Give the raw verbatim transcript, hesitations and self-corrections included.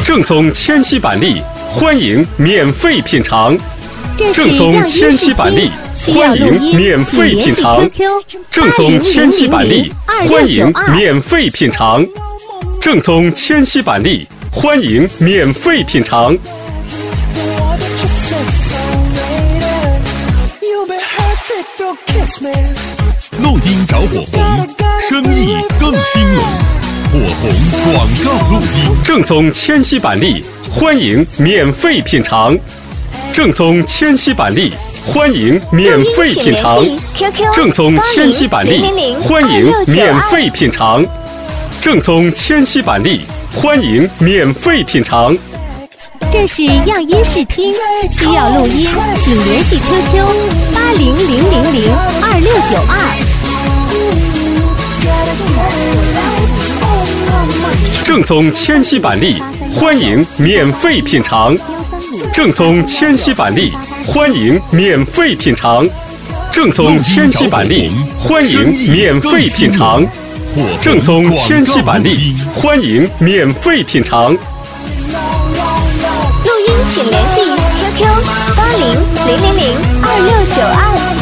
正宗千禧板栗，欢迎免费品尝。正宗千禧板栗，欢迎免费品尝。正宗千禧板栗，欢迎免费品尝。正宗千禧板栗，欢迎免费品尝。 录音找火红，生意更兴隆。火红广告录音。 正宗千禧板栗，欢迎免费品尝。正宗千禧板栗，欢迎免费品尝。正宗千禧板栗，欢迎免费品尝。正宗千禧板栗，欢迎免费品尝。 这是样音视听，需要录音，请联系 Q Q 八零零零零二六九二。 正宗千禧板栗，欢迎免费品尝。正宗千禧板栗，欢迎免费品尝。正宗千禧板栗，欢迎免费品尝。正宗千禧板栗，欢迎免费品尝。 录音请联系 Q Q 八零零零零二六九二。